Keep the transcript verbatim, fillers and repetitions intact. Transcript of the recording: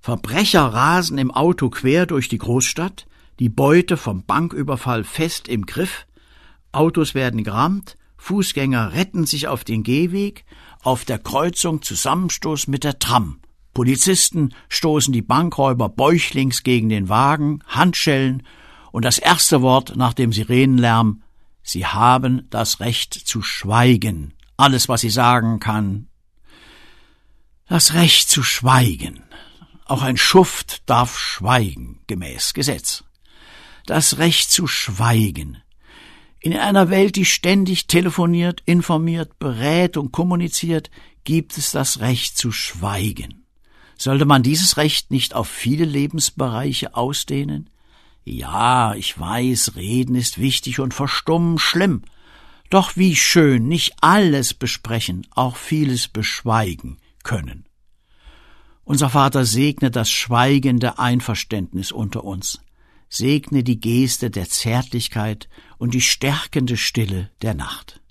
Verbrecher rasen im Auto quer durch die Großstadt, die Beute vom Banküberfall fest im Griff, Autos werden gerammt, Fußgänger retten sich auf den Gehweg, auf der Kreuzung Zusammenstoß mit der Tram. Polizisten stoßen die Bankräuber bäuchlings gegen den Wagen, Handschellen und das erste Wort nach dem Sirenenlärm: Sie haben das Recht zu schweigen. Alles, was sie sagen kann. Das Recht zu schweigen. Auch ein Schuft darf schweigen, gemäß Gesetz. Das Recht zu schweigen. In einer Welt, die ständig telefoniert, informiert, berät und kommuniziert, gibt es das Recht zu schweigen. Sollte man dieses Recht nicht auf viele Lebensbereiche ausdehnen? Ja, ich weiß, reden ist wichtig und verstummen schlimm. Doch wie schön, nicht alles besprechen, auch vieles beschweigen können. Unser Vater segne das schweigende Einverständnis unter uns. Segne die Geste der Zärtlichkeit und die stärkende Stille der Nacht.